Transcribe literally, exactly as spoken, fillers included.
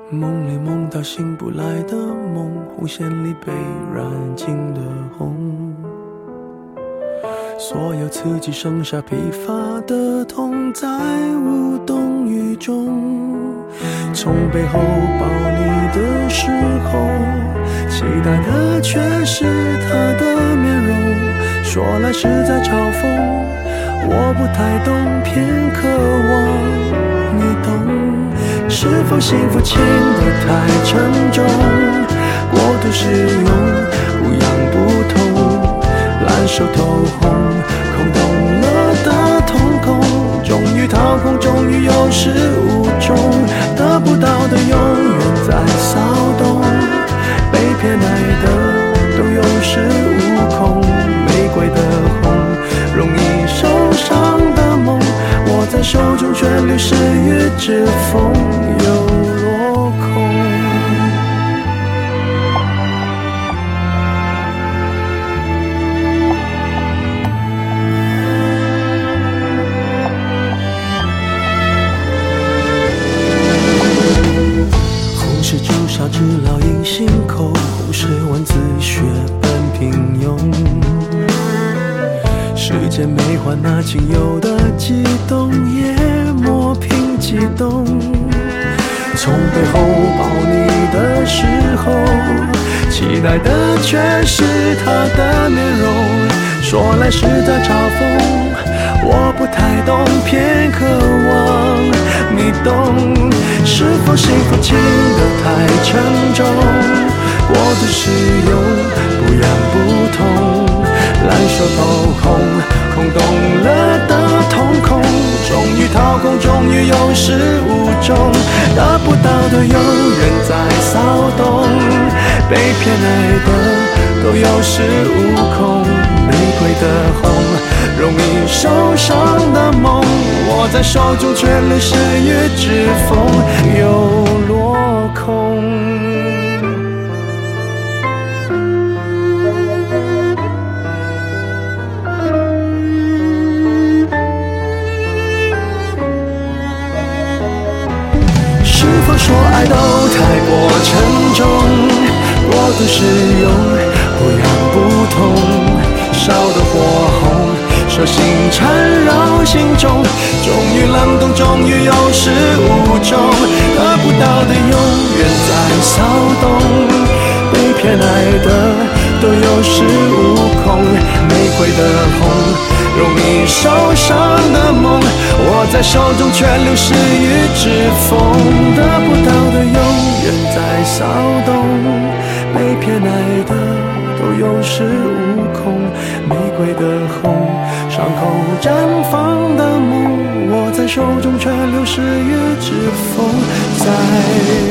梦里梦到醒不来的梦，红线里被染尽的红，所有刺激剩下疲乏的痛，在无动于衷。从背后抱你的时候，期待的却是他的面容，说来是在嘲讽，我不太懂，偏渴望你懂。是否幸福轻得太沉重，过度使用不痒不痛，烂熟透红，空洞了的瞳孔，终于掏空，终于有始无终，得不到的永远在骚动，被偏爱的都有恃无恐，玫瑰的红，容易受伤的梦，握在手中却流失于指缝，又落空。红是朱砂痣烙印心口，红是文字血本平庸，时间没还那仅有的悸动，也磨平激动。从背后抱你的时候，期待的却是他的面容，说来是在嘲讽，我不太懂，偏渴望你懂。是否幸福轻得太沉重，过度使用不痒不痛，烂熟透空，空洞了的瞳孔，终于掏空，终于有始无终，得不到的永远在骚动，被偏爱的都有恃无恐，玫瑰的红，容易受伤的梦，握在手中却流失于指缝，又落空。说爱都太过沉重，过度使用不痒不痛，烧得火红，手心缠绕心中，终于冷冻，终于有始无终，得不到的永远在骚动，被偏爱的都有恃无恐，玫瑰的红，容易受伤的梦，握在手中却流失于指缝，得不到的永远在骚动，被偏爱的都有恃无恐，玫瑰的红，伤口绽放的梦，握在手中却流失于指缝，在